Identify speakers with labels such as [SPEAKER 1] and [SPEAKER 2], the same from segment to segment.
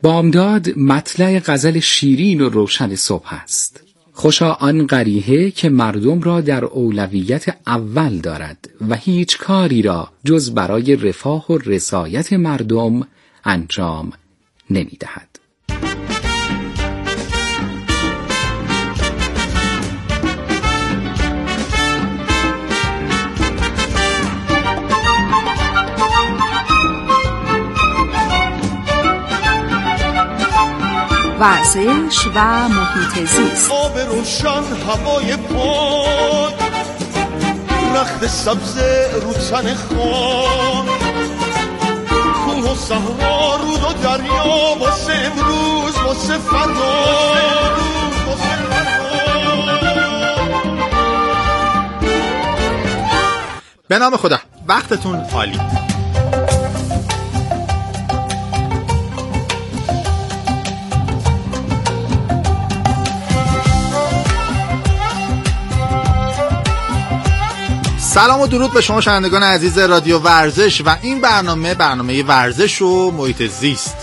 [SPEAKER 1] بامداد مطلع غزل شیرین و روشن صبح است. خوشا آن قریحه که مردم را در اولویت اول دارد و هیچ کاری را جز برای رفاه و رسایت مردم انجام نمی دهد.
[SPEAKER 2] ورزش و محیط زیست.
[SPEAKER 3] آب روشن، هوای پاک، رخت سبز رو تن خاک، کوه و صحرا، رود و دریا، واسه امروز واسه فردا.
[SPEAKER 4] به نام خدا. وقتتون عالی. سلام و درود به شما شنوندگان عزیز رادیو ورزش و این برنامه ورزش و محیط زیست.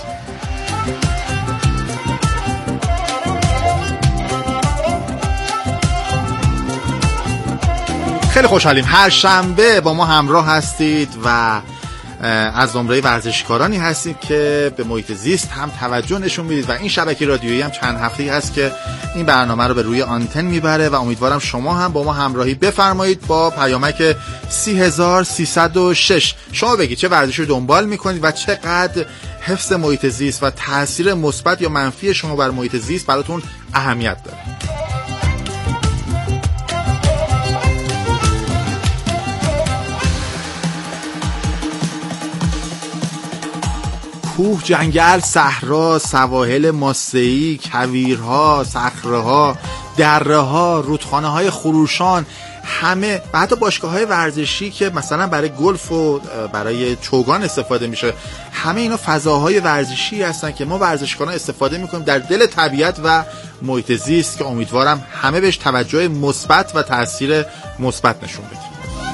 [SPEAKER 4] خیلی خوشحالیم هر شنبه با ما همراه هستید و از زمره ورزشکارانی هستید که به محیط زیست هم توجه نشون میدید و این شبکه رادیویی هم چند هفته‌ای هست که این برنامه رو به روی آنتن میبره و امیدوارم شما هم با ما همراهی بفرمایید با پیامک 30306. شما بگید چه ورزشی رو دنبال میکنید و چقدر حفظ محیط زیست و تاثیر مثبت یا منفی شما بر محیط زیست براتون اهمیت داره. کوه، جنگل، صحرا، سواحل ماسه‌ای، کویرها، صخره‌ها، دره‌ها، رودخانه‌های خروشان، همه و حتی باشگاه‌های ورزشی که مثلا برای گلف و برای چوگان استفاده میشه، همه اینا فضاهای ورزشی هستن که ما ورزشکاران استفاده میکنیم در دل طبیعت و محیط زیست که امیدوارم همه بهش توجه مثبت و تاثیر مثبت نشون بدیم.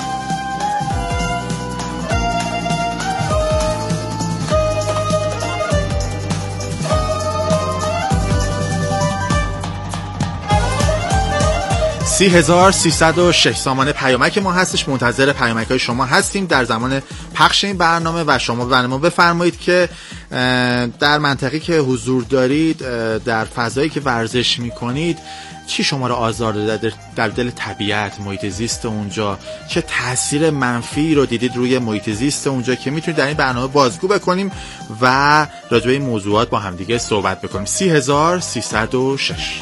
[SPEAKER 4] سی 30306 سامانه پیامک ما هستش. منتظر پیامک های شما هستیم در زمان پخش این برنامه و شما به ما بفرمایید که در منطقه‌ای که حضور دارید، در فضایی که ورزش میکنید، چی شما را آزار داده در دل طبیعت، محیط زیست اونجا، چه تاثیر منفی رو دیدید روی محیط زیست اونجا که میتونید در این برنامه بازگو بکنیم و راجع به این موضوعات با همدیگه صحبت بکنیم. 30306.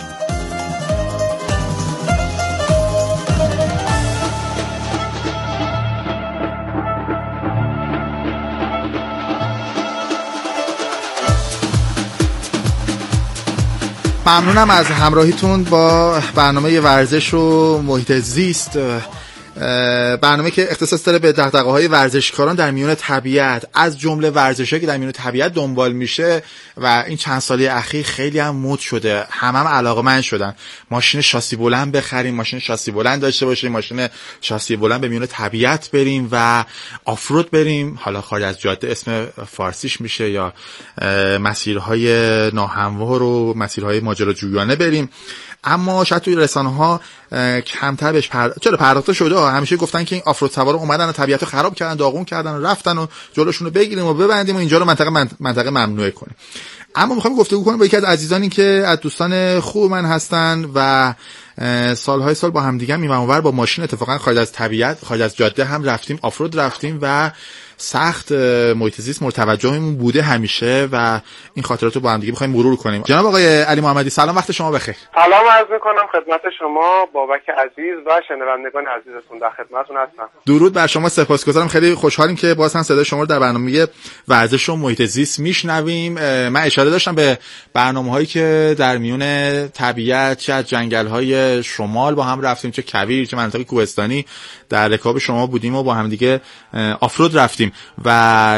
[SPEAKER 4] ممنونم از همراهیتون با برنامه ورزش و محیط زیست، برنامه که اختصاص داره به دغدغه‌های ورزشکاران در میون طبیعت، از جمله ورزشایی که در میون طبیعت دنبال میشه و این چند سالی اخیر خیلی هم مد شده، هم علاقه‌مند شدن ماشین شاسی بلند بخریم، ماشین شاسی بلند داشته باشیم، ماشین شاسی بلند به میون طبیعت بریم و آفرود بریم، حالا خارج از جاده اسم فارسیش میشه، یا مسیرهای ناهموار و مسیرهای ماجراجویانه بریم. اما شاید توی رسانه‌ها کمتر بهش چرا پرداخته شده. همیشه گفتن که این آفرود سوارا اومدن و طبیعت رو خراب کردن، داغون کردن و رفتن و جلوشون رو بگیریم و ببندیم و اینجا رو منطقه ممنوعه کنیم. اما میخوام گفتگو کنم با یکی از عزیزانی که از دوستان خوب من هستن و سالهای سال با هم دیگه میمونور با ماشین اتفاقا خارج از طبیعت، خارج از جاده هم رفتیم، آفرود رفتیم و سخت محیط زیست مورد توجهمون بوده همیشه و این خاطرات رو با هم دیگه می‌خوایم مرور کنیم. جناب آقای علی محمدی سلام، وقت شما بخیر.
[SPEAKER 5] سلام عرض می‌کنم خدمت شما بابک عزیز و شنوندگان عزیزتون، در خدمتتون هستم.
[SPEAKER 4] درود بر شما، سپاسگزارم. خیلی خوشحالیم که باز هم صدای شما رو در برنامه ورزش و محیط زیست میشنویم. من اشاره داشتم به برنامه‌هایی که در میون طبیعت، چه جنگل‌های شمال با هم رفتیم، چه کویر، چه مناطق کوهستانی در رکاب شما بودیم و با هم دیگه آفرود رفتیم و یه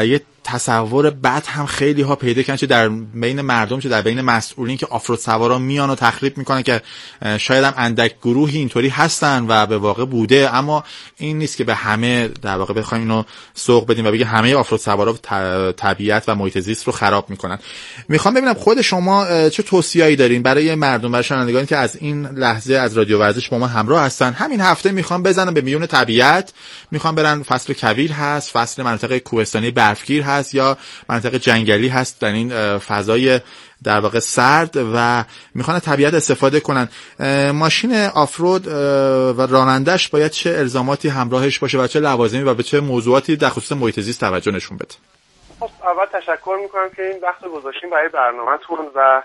[SPEAKER 4] تصور بد هم خیلی ها پیدا کردن، چه در بین مردم چه در بین مسئولین، که آفرود سوارا میان و تخریب میکنن، که شاید هم اندک گروهی اینطوری هستن و به واقع بوده، اما این نیست که به همه در واقع بخوایم اینو سوق بدیم و بگیم همه آفرود سوارا طبیعت و محیط زیست رو خراب میکنن. میخوام ببینم خود شما چه توصیه‌ای دارین برای مردم، برای شنوندگانی که از این لحظه از رادیو ورزش با ما همراه هستن؟ همین هفته میخوام بزنن به میون طبیعت، میخوام برن، فصل کویر هست، فصل مناطق کوهستانی برفگیر هست یا مناطق جنگلی هست، در این فضای در واقع سرد، و میخوان طبیعت استفاده کنن. ماشین آفرود و رانندش باید چه الزاماتی همراهش باشه و چه لوازمی و به چه موضوعاتی در خصوص محیط زیست توجه نشون بده؟
[SPEAKER 5] خب اول تشکر میکنم که این وقت گذاشتین برای برنامه‌تون و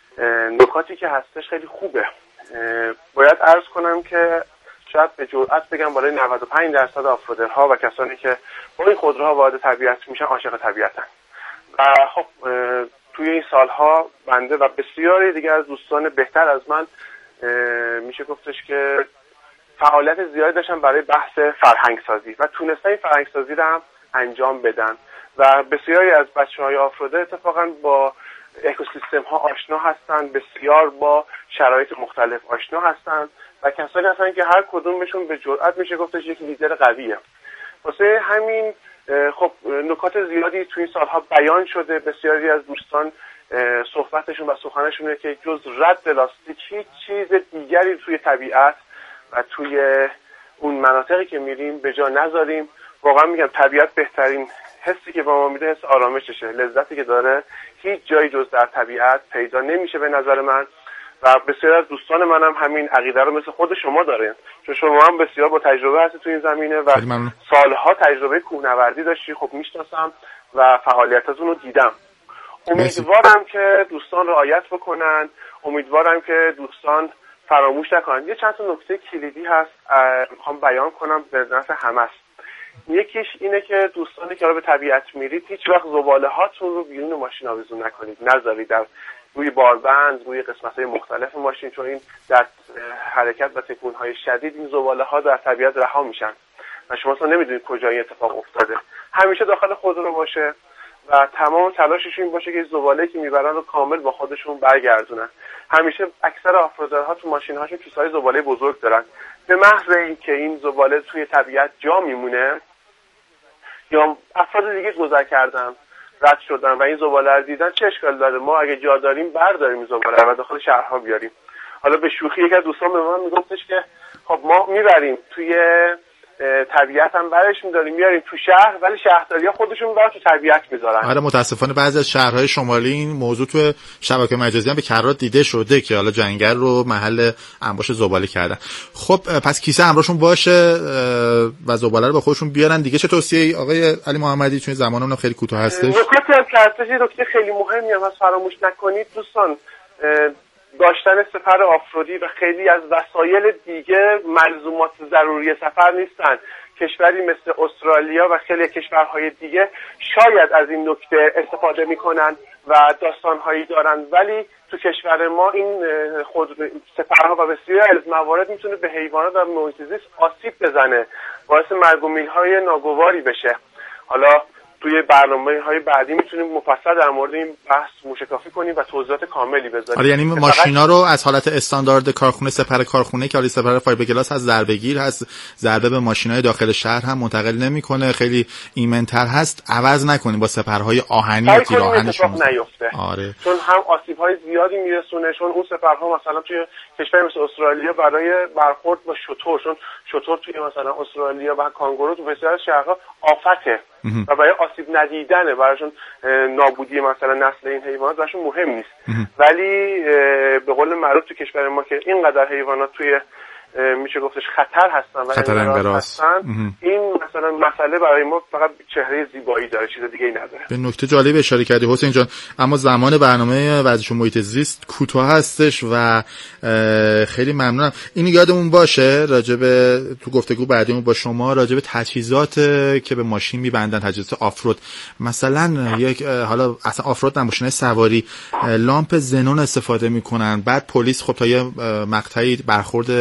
[SPEAKER 5] نکاتی که هستش خیلی خوبه. باید عرض کنم که شاید به جرئت بگم بالای 95% آفرودرها و کسانی که با این خودروها وارد طبیعت میشن عاشق طبیعتن. و خب توی این سالها بنده و بسیاری دیگر از دوستان بهتر از من میشه گفتش که فعالیت زیادی داشتن برای بحث فرهنگ سازی و تونستن این فرهنگ سازی رو هم انجام بدن و بسیاری از بچه‌های آفروده اتفاقا با اکوسیستم ها آشنا هستن، بسیار با شرایط مختلف آشنا هستن و کسانی هستن که هر کدومشون به جرئت میشه گفتش یک لیدر قویه. واسه همین خب نکات زیادی توی این سالها بیان شده. بسیاری از دوستان صحبتشون و سخنشونه که جز رد لاستیک هیچ چیز دیگری توی طبیعت و توی اون مناطقی که میریم به جا نذاریم. واقعا میگم طبیعت بهترین حسی که به ما میده حس آرامششه. لذتی که داره هیچ جایی جز در طبیعت پیدا نمیشه به نظر من و بسیار از دوستان منم همین عقیده رو مثل خود شما دارین، چون شما هم بسیار با تجربه هستی تو این زمینه و سالها تجربه کوهنوردی داشتی. خب میشناسم و فعالیتاتون رو دیدم. امیدوارم که دوستان رعایت بکنن، امیدوارم که دوستان فراموش نکنن. یه چند تا نکته کلیدی هست میخوام بیان کنم به نفع همه است. یکیش اینه که دوستانی که به طبیعت میرید هیچ وقت زباله هاتون رو بیرون ماشین آویزون نکنید، نذارید در روی باربند، روی قسمت‌های مختلف ماشین، چون این در حرکت و تکون‌های شدید این زباله‌ها در طبیعت رها میشن و شما اصلا نمیدونید کجا این اتفاق افتاده. همیشه داخل خودرو باشه و تمام تلاششون این باشه که زباله‌ای که میبرن رو کامل با خودشون برگردونن. همیشه اکثر آفرودرها تو ماشین‌هاشون کیسه‌های زباله بزرگ دارن. به محض اینکه این زباله توی طبیعت جا میمونه یا افراد دیگه گذر کردن رد شدن و این زباله رو دیدن، چه اشکال داره ما اگه جا داریم برداریم این زباله رو و داخل شهرها بیاریم. حالا به شوخی یک از دوستان به من میگفتش که خب ما میبریم توی طبیعت هم برش می‌داریم میاریم تو شهر، ولی شهرداری‌ها خودشون برای تو طبیعت میذارن.
[SPEAKER 4] آره متاسفانه بعضی از شهرهای شمالی این موضوع تو شبکه مجازی هم به کرات دیده شده که حالا جنگل رو محل انباش زباله کردن. خب پس کیسه همراهشون باشه و زباله رو با خودشون بیارن دیگه. چه توصیه‌ای آقای علی محمدی، چون زمانمون خیلی کوتاه هستش؟
[SPEAKER 5] نکته خیلی مهمی هم فراموش نکنید دوستان، داشتن سفر آفرودی و خیلی از وسایل دیگه ملزومات ضروری سفر نیستن. کشوری مثل استرالیا و خیلی کشورهای دیگه شاید از این نکته استفاده میکنن و داستانهایی دارن، ولی تو کشور ما این سفرها و بسیاری از موارد میتونه به حیوانات و محیط زیست آسیب بزنه، باعث مرگ و میرهای ناگواری بشه. حالا توی برنامه‌های بعدی میتونیم مفصل در مورد این بحث موشکافی کنیم و توضیحات کاملی بذاریم.
[SPEAKER 4] آره، یعنی ماشینا رو از حالت استاندارد کارخونه، سپر کارخونه که حالا سپر فایبرگلاس هست، ضربه‌گیر هست، ضربه به ماشینای داخل شهر هم منتقل نمیکنه، خیلی ایمن‌تر هست، عوض نکنیم با سپرهای آهنی یا تیر آهنشون
[SPEAKER 5] نیفته.
[SPEAKER 4] آره.
[SPEAKER 5] چون هم آسیب‌های زیادی میرسونه، چون اون سپرها مثلا توی کشور مثل استرالیا برای برخورد با شتر، چون شتر توی مثلا استرالیا و کانگورو تو بسیاری از شهرها آفته و برای آسیب ندیدنه، برایشون نابودی مثلا نسل این حیوانات برایشون مهم نیست. ولی به قول معروف تو کشور ما که اینقدر حیوانات توی میشه گفتش خطر هستن و
[SPEAKER 4] خطر انقراض هستن،
[SPEAKER 5] این مثلا مسئله برای ما فقط چهره زیبایی داره، چیز دیگه ای نداره.
[SPEAKER 4] به نکته جالب اشاره کردی حسین جان، اما زمان برنامه ورزش و محیط زیست کوتاه هستش و خیلی ممنونم. اینو یادمون باشه راجب تو گفتگو بعدیمون با شما راجب تجهیزات که به ماشین میبندن، تجهیزات آفرود، مثلا یک حالا اصلا آفرود نماشینای سواری لامپ زنون استفاده میکنن، بعد پلیس خب تا یه مقطعی برخورد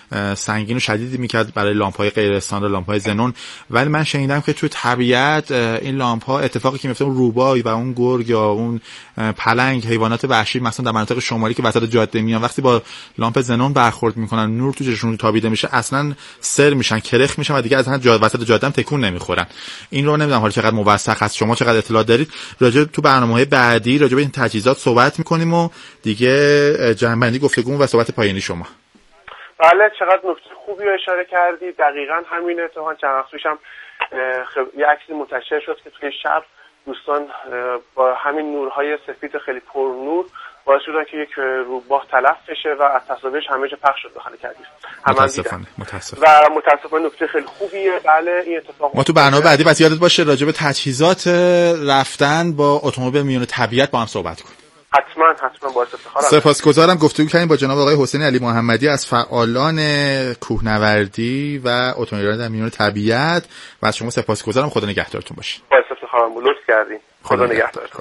[SPEAKER 4] سنگین و شدیدی میکرد برای لامپ‌های غیر استاندارد، لامپ‌های ژنون. ولی من شنیدم که توی طبیعت این لامپ‌ها اتفاقی که میفته اون روبای و اون گرگ یا اون پلنگ، حیوانات وحشی مثلا در مناطق شمالی که وسط جاده میان، وقتی با لامپ ژنون برخورد میکنن، نور تو چشمشون تابیده میشه، اصلا سر میشن، کرخ میشن و دیگه از وسط جاده هم تکون نمیخورن. این رو نمیدونم حالا چقدر موثق هست، شما چقدر اطلاع دارید راجع تو برنامه‌های بعدی راجع به این تجهیزات صحبت میکنیم و دیگه جنبندی گفتگو و صحبت پایانی شما.
[SPEAKER 5] بله، چقدر نکته خوبی رو اشاره کردی. دقیقاً همین اتفاق چند وقت پیشم یه عکسی منتشر شد که توی شب دوستان با همین نورهای سفید خیلی پر نور باعث شدن که یک روباه تلف بشه و از تصاویرش همه جا پخش شد داخل کویر. متاسفانه نکته خیلی خوبیه. بله، این اتفاق
[SPEAKER 4] ما تو برنامه بعدی بس یادت باشه راجع به تجهیزات رفتن با اتومبیل میون طبیعت با هم صحبت کنیم.
[SPEAKER 5] حتما باعث افتخارم.
[SPEAKER 4] سپاسگزارم. گفتگو کردیم با جناب آقای حسین علی محمدی از فعالان کوهنوردی و اتومبیل در میون طبیعت و از شما سپاسگزارم. خدا نگهدارتون باشه.
[SPEAKER 5] باعث افتخارم. لطف کردین. خدا نگهدارتون.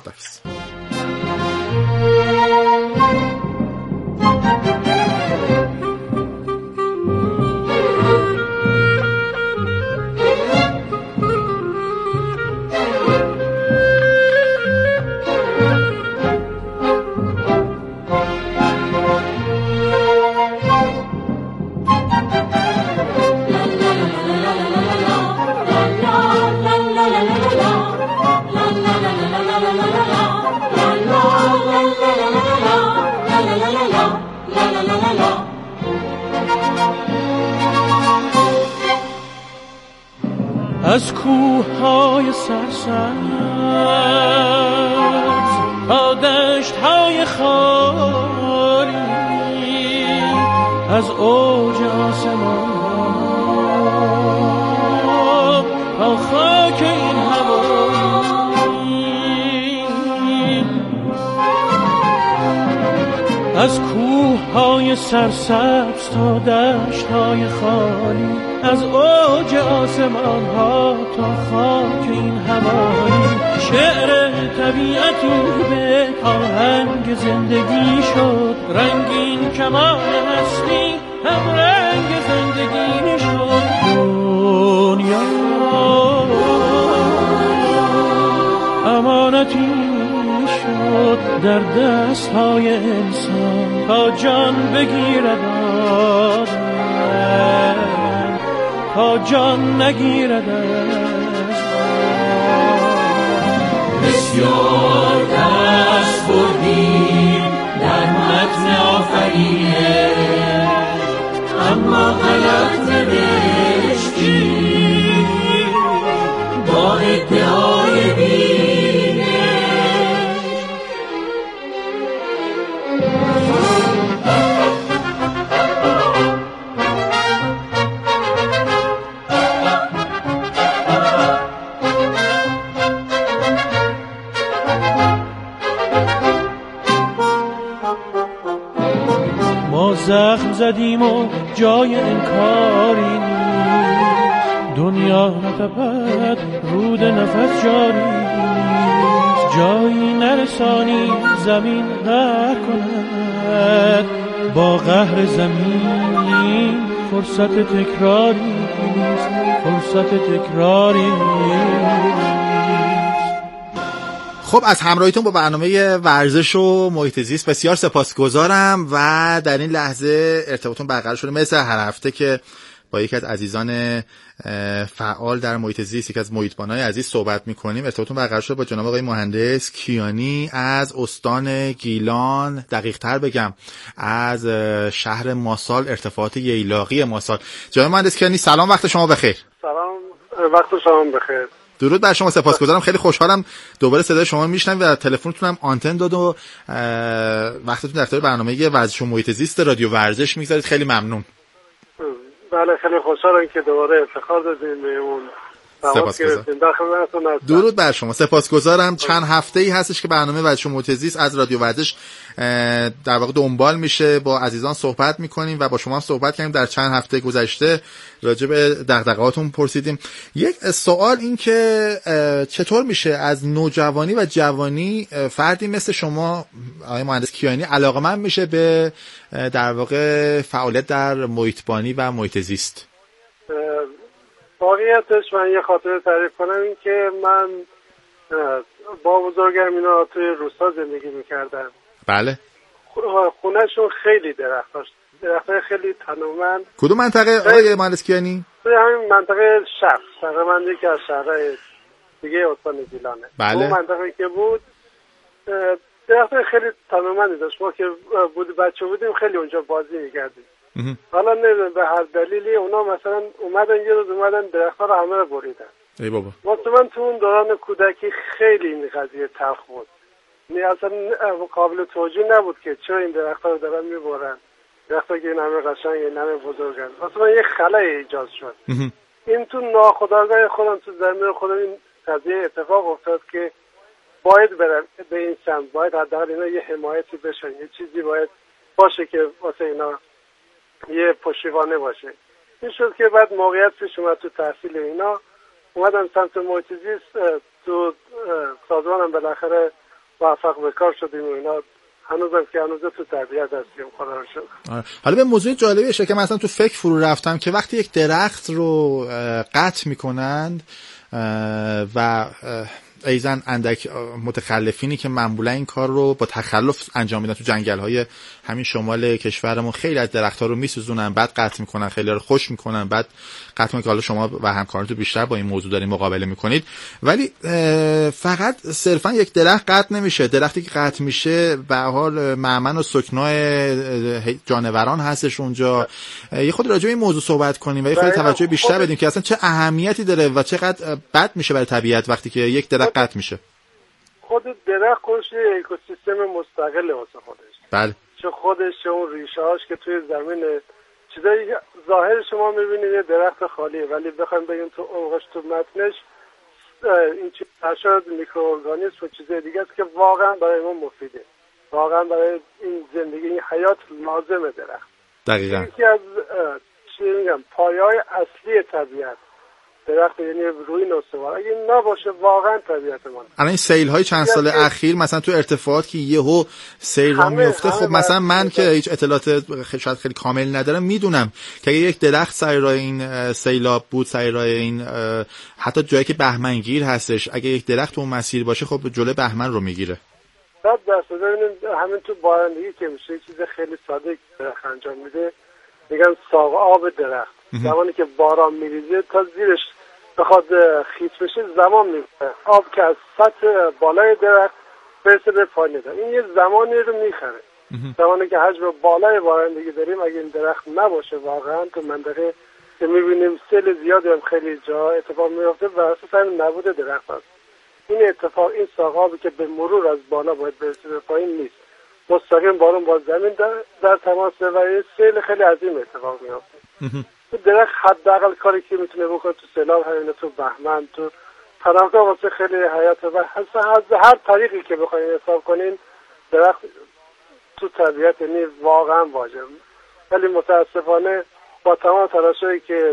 [SPEAKER 6] از کوه‌های سرسبز تا دشت‌های خالی، از اوج آسمان تا خاک این هوایی، از کوه‌های سرسبز تا دشت‌های خالی، از اوج آسمان ها تا خاک این هوایی. شعر طبیعتی به آهنگ زندگی شد، رنگین کمان هستی هم رنگ زندگی شد. دنیا امانتی شد در دست های انسان تا جان بگیرد تا جان نگیرد از بسیار دست بردیم در متن آفرینش، اما غلط نوشتیم با ادعای بینش. زخم زدیم و جای انکاری نیست، دنیا نتپد رود نفس جاری نیست، جایی نرسانی زمین قهر کند، با قهر زمین فرصت تکراری نیست، فرصت تکراری نیست.
[SPEAKER 4] خب از همراهیتون با برنامه ورزش و محیط زیست بسیار سپاسگزارم و در این لحظه ارتباطون برقرار شده مثل هر هفته که با یکی از عزیزان فعال در محیط زیست، یکی از محیطبانای عزیز صحبت می‌کنیم. ارتباطون برقرار شده با جناب آقای مهندس کیانی از استان گیلان، دقیق‌تر بگم از شهر ماسال، ارتفاعات ییلاقی ماسال. جناب مهندس کیانی سلام، وقت شما بخیر.
[SPEAKER 5] سلام، وقت شما بخیر.
[SPEAKER 4] درود بر شما، سپاسگزارم. خیلی خوشحالم دوباره صدای شما میشنویم و تلفنتونم آنتن داد و وقتتون در اختیار برنامه ورزش و محیط زیست رادیو ورزش میگذارید. خیلی ممنون.
[SPEAKER 5] بله، خیلی خوشحالم که دوباره افتخار دادین به اون
[SPEAKER 4] سپاسگزارم. درود بر شما. سپاسگزارم. چند هفته‌ای هستش که برنامه ورزش و محیط زیست از رادیو ورزش در واقع دنبال میشه، با عزیزان صحبت میکنیم و با شما هم صحبت کردیم. در چند هفته گذشته راجع به دغدغه‌هاتون پرسیدیم. یک سوال این که چطور میشه از نوجوانی و جوانی فردی مثل شما آقای مهندس کیانی علاقه‌مند میشه به در واقع فعالیت در محیط‌بانی و محیط زیست؟
[SPEAKER 7] واقعیتش من یه خاطره تعریف کنم، این که من با بزرگم اینا توی روستا زندگی میکردم.
[SPEAKER 4] بله.
[SPEAKER 7] خونهشون خیلی درخت داشت، درختای خیلی تنومند.
[SPEAKER 4] کدوم منطقه آقای مهندس کیانی؟
[SPEAKER 7] توی همین منطقه شرق، تقریبا یکی از شهرهای دیگه استان گیلانه.
[SPEAKER 4] بله.
[SPEAKER 7] اون منطقه که بود درختای خیلی تنومندی داشت. ما که بچه بودیم خیلی اونجا بازی میکردیم. حالا نمیدونم به هر دلیلی اونا مثلا یه روز اومدن درخت‌ها رو همه رو بریدن.
[SPEAKER 4] ای بابا.
[SPEAKER 7] من تو اون دوران کودکی خیلی این قضیه تلخ بود. اصلا قابل توجیه نبود که چرا این درخت‌ها رو دارن میبرن. درخت‌ها که این همه قشنگ، این همه بزرگن. من یه خلای ایجاد شد. این تو ناخودآگاه خودم، تو زمین خودم این قضیه اتفاق افتاد که باید برم به این سمت، باید حداقل اینا یه حمایتی بشن، یه چیزی باید باشه که واسه اینا یه پشتیبانه باشه. این شد که بعد موقعیت پیش اومد تو تحصیل اینا، اومدم سمت محیط زیست، تو سازمانم بالاخره موفق به کار شدیم و اینا. هنوزم که هنوزه تو طبیعت هستیم، خدا رو شکر.
[SPEAKER 4] حالا به موضوع جالبیشه که مثلا تو فکر فرو رفتم که وقتی یک درخت رو قطع میکنند و ایزن اندک متخلفینی که معمولا این کار رو با تخلف انجام میدن تو جنگل‌های همین شمال کشورمون، خیلی از درخت‌ها رو میسوزونن، بعد قطع میکنن، خیلی رو خوش میکنن، بعد قطع میکنن، که حالا شما و همکارانتون بیشتر با این موضوع دارین مقابله میکنید. ولی فقط صرفا یک درخت قطع نمیشه. درختی که قطع میشه به حال مأمن و سکنای جانوران هستش اونجا. یه خود راجع به این موضوع صحبت کنیم و یه خود توجه بیشتر بدیم که اصلا چه اهمیتی داره و چقدر بد میشه برای طبیعت وقتی که یک درخت قطع میشه.
[SPEAKER 7] خود درخت خودش یه اکوسیستم مستقله واسه خودش.
[SPEAKER 4] بله. چه
[SPEAKER 7] خودش، چه اون ریشه‌هاش که توی زمین چیزایی ظاهر شما می‌بینید یه درخت خالیه، ولی بخوایم بگیم تو عمقش، تو متنش این چیزا میکروارگانیسم و چیزای دیگه است که واقعا برای ما مفیده. واقعا برای این زندگی، این حیات لازمه درخت.
[SPEAKER 4] دقیقاً.
[SPEAKER 7] یکی از چی میگم پایه‌های اصلی طبیعت درخت، یعنی روی نوستوار. اگه نباشه واقعا طبیعت ما.
[SPEAKER 4] الان این سیل‌های چند سال اخیر مثلا تو ارتفاعات که یهو سیل را میفته، خب مثلا من که هیچ اطلاعات شاید خیلی کامل ندارم، میدونم که اگه یک درخت سر راه این سیلاب بود، سر راه این حتی جایی که بهمنگیر هستش، اگه یک درخت اون مسیر باشه، خب جلوی بهمن رو میگیره.
[SPEAKER 7] 100% همین تو بارندگی که میشه چیز خیلی ساده درخت انجام میده، میگن ساق آب درخت. زمانی که باران میریزه تا زیرش بخواد خیس بشه زمان میبره، آب که از سطح بالای درخت برسه به پایین درخت، این یه زمانی رو میخره. زمانی که حجم بالای بارندگی داریم، اگه این درخت نباشه واقعا تو منطقه که میبینیم سیل زیادی هم خیلی جا اتفاق میفته و اساس همین نبود درخت هست. این اتفاق، این ساق آبی که به مرور از بالا باید برسه به پایین نیست، مستقیم بارون با زمین در تماسه و یه سیل خیلی عظیم اتفاق میفته. درخت حداقل کاری که میتونه بکنه تو سیلاب همینه، تو بهمن، تو پناهگاه واسه خیلی حیات و هر طریقی که بخواین حساب کنین درخت تو طبیعت یعنی واقعا واجب. ولی متاسفانه با تمام تلاشایی که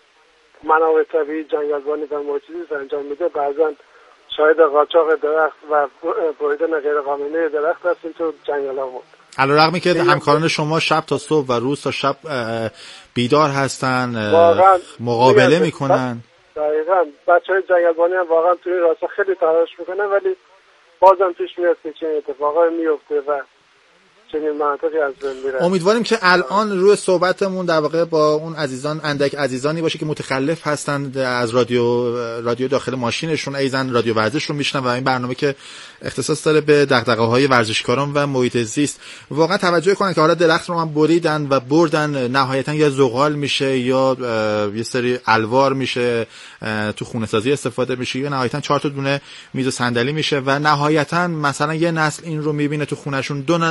[SPEAKER 7] منابع طبیعی، جنگلبانی و محیط زیست انجام میده، بعضا شاهد قاچاق درخت و بریدن غیرقانونی درخت هستیم تو جنگلامون.
[SPEAKER 4] علیرغمی که همکاران شما شب تا صبح و روز تا شب بیدار هستن، مقابله میکنن.
[SPEAKER 7] دقیقاً بچهای جنگلبانی هم واقعا توی این راستا خیلی تلاش میکنن، ولی بازم پیش میاد که چنین اتفاقایی میفته و چنین مناطقی از بین میره.
[SPEAKER 4] امیدواریم که الان روی صحبتمون در واقع با اون عزیزان، اندک عزیزانی باشه که متخلف هستند از رادیو داخل ماشینشون، ایزن رادیو ورزش رو میشنن و این برنامه که اختصاص داره به دغدغه‌های ورزشکاران و محیط زیست، واقعا توجه کنن که حالا درخت رو هم بریدن و بردن، نهایتا یا زغال میشه یا یه سری الوار میشه، تو خونه سازی استفاده میشه، یا نهایتا 4 تا دونه میز و صندلی میشه و نهایتا مثلا یه نسل این رو میبینه تو خونهشون، دو نسل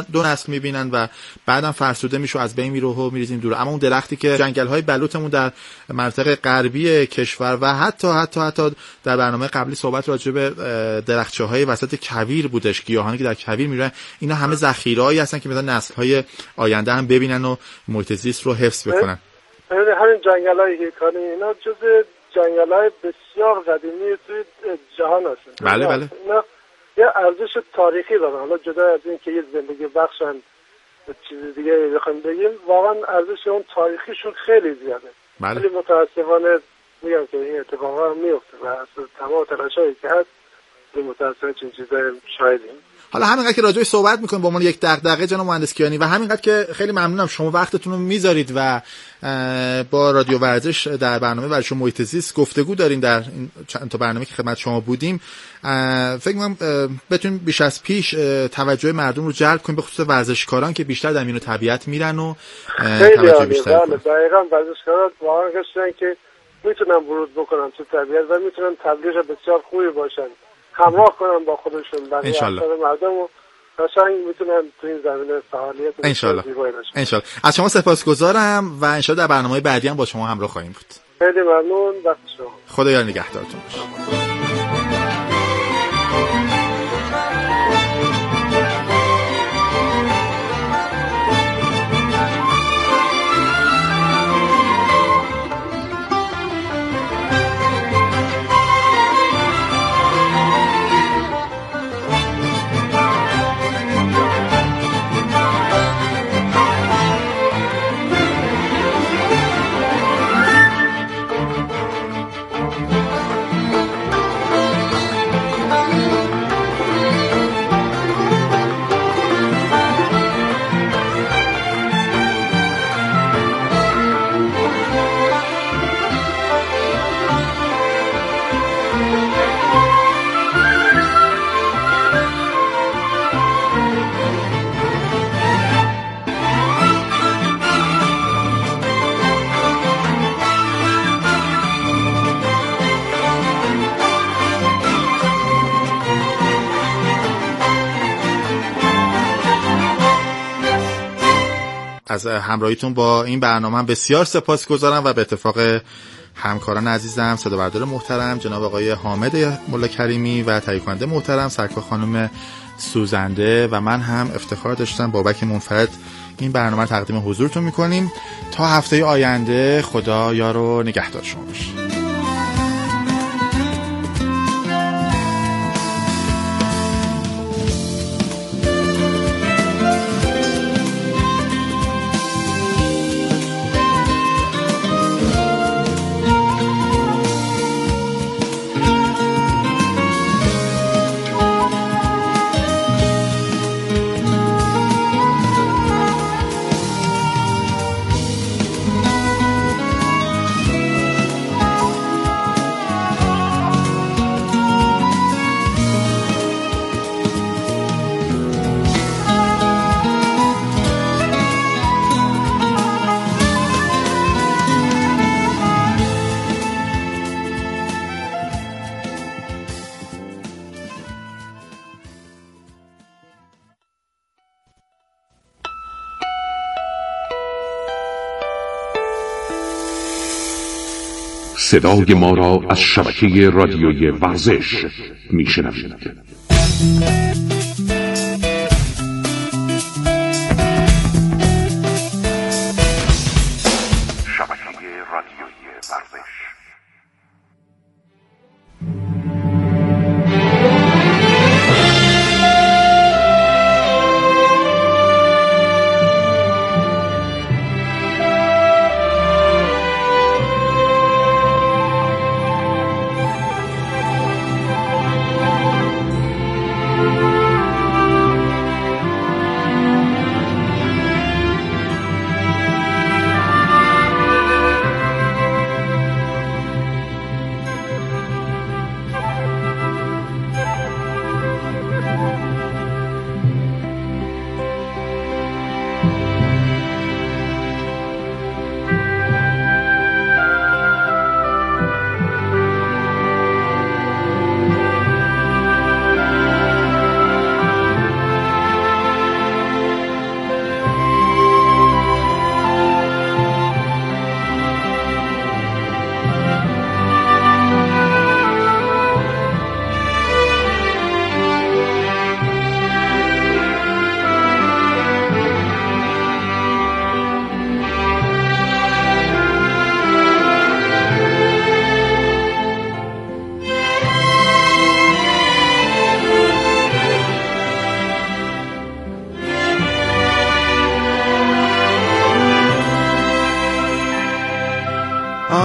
[SPEAKER 4] میبینن و بعدم فرسوده میشه از بین میره و میریزیم دور. اما اون درختی که جنگل‌های بلوطمون در منطقه غربی کشور و حتی در برنامه قبلی صحبت راجع به درختچه‌های وسط کویر بودش، گیاهانی که در کویر میرن، اینا همه ذخیره‌ای هستن که مثلا نسل‌های آینده هم ببینن و محیط زیست رو حفظ بکنن.
[SPEAKER 7] همین جنگل‌های هیکانی اینا جزء جنگل‌های بسیار قدیمی توی جهان هستن.
[SPEAKER 4] بله.
[SPEAKER 7] اینا یه ارزش تاریخی دارن. حالا جدا از این که یه زندگی بخشن چیز دیگه بخوام بگیم، واقعا ارزش اون تاریخیشون خیلی زیاده.
[SPEAKER 4] بله.
[SPEAKER 7] ولی متاسفانه میگم که این اتفاقا میفته و اصلا تمام تلاشایی که هست متاسفانه چنین چیزایی شاهدیم.
[SPEAKER 4] حالا همینقدر که راجعش صحبت می‌کنیم با عنوان یک دغدغه جناب مهندس کیانی و همینقدر که خیلی ممنونم شما وقتتون رو میذارید و با رادیو ورزش در برنامه ورزش محیط زیست گفتگو دارین در این چند تا برنامه که خدمت شما بودیم. فکر می‌کنم بتونیم بیش از پیش توجه مردم رو جلب کنیم، به خصوص ورزشکاران که بیشتر در میون طبیعت میرن و توجه بیشتر کنن.
[SPEAKER 7] دقیقاً ورزشکاران واقعا کسایی که میتونن ورود بکنن تو طبیعت و میتونن تبلیغ بسیار خوبی باشن، همراه کنن با خودشون برای مردم و قشنگ میتونن تو این زمینه فعالیت
[SPEAKER 4] انشالله. از شما سپاسگزارم و انشالله در برنامه بعدی هم با شما همراه خواهیم بود.
[SPEAKER 7] خیلی ممنون. وقت شما.
[SPEAKER 4] خدا یار نگهدارتون باشه. از همراهیتون با این برنامه هم بسیار سپاسگزارم و به اتفاق همکاران عزیزم، صدابردار محترم جناب آقای حامد ملا کریمی و تهیه کننده محترم سرکار خانم سوزنده و من هم افتخار داشتم بابک منفرد این برنامه رو تقدیم حضورتون میکنیم. تا هفته آینده خدا یار و نگهدار شما باشه.
[SPEAKER 8] صدای ما را از شبکه رادیویی ورزش میشنوید.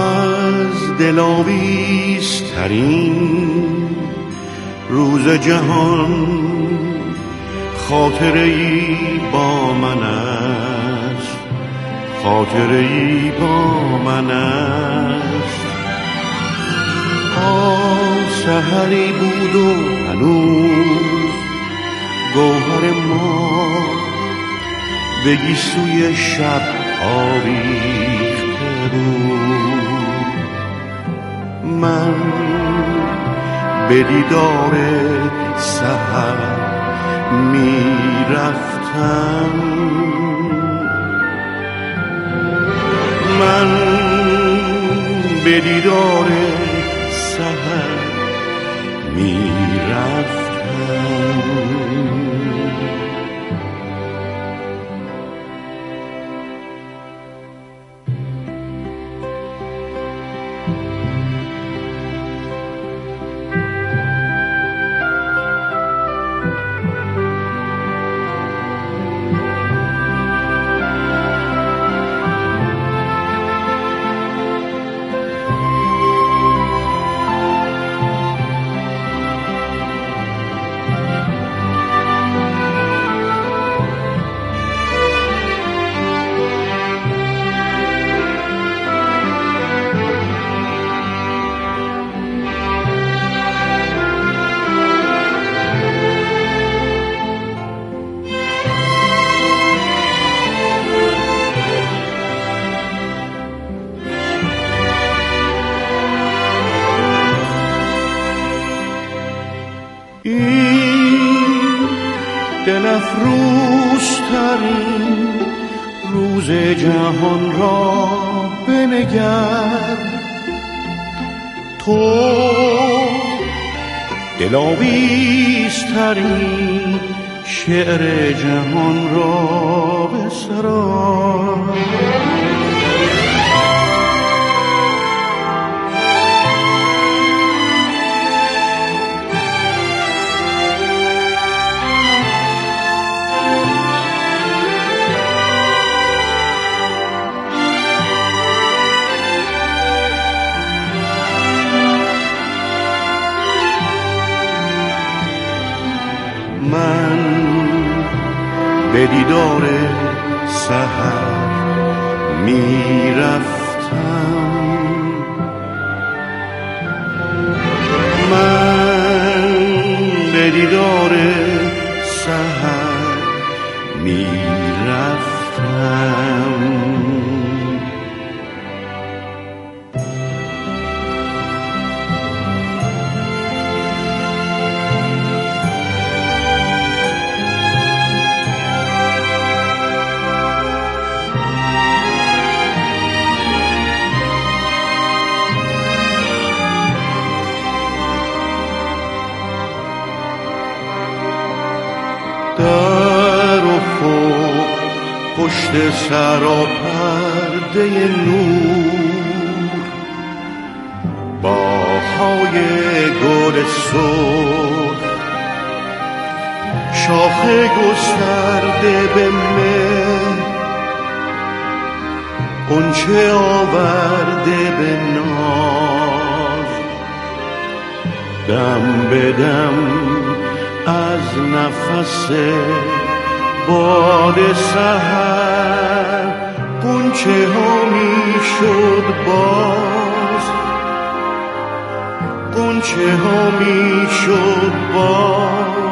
[SPEAKER 3] از دلاویزترین روز جهان خاطره‌ای با من است، خاطره‌ای با من است. سحری بود و هنوز گوهر ما به گیسوی شب آویخته بود. من به دیدار سحر می رفتم، من به دیدار سحر می رفتم. دلافروزترین روز جهان را بنگر، تو دلاویزترین شعر جهان را بسرای. من به دیدار سحر می رفتم، من به دیدار سحر می رفتم. در افق پشت سراپرده نور، باغ‌های گل سرخ، شاخه گسترده به مه، غنچه آورده به ناز، دم به دم از نفس باد سحر غنچه ها می شد باز، غنچه ها می شد باز.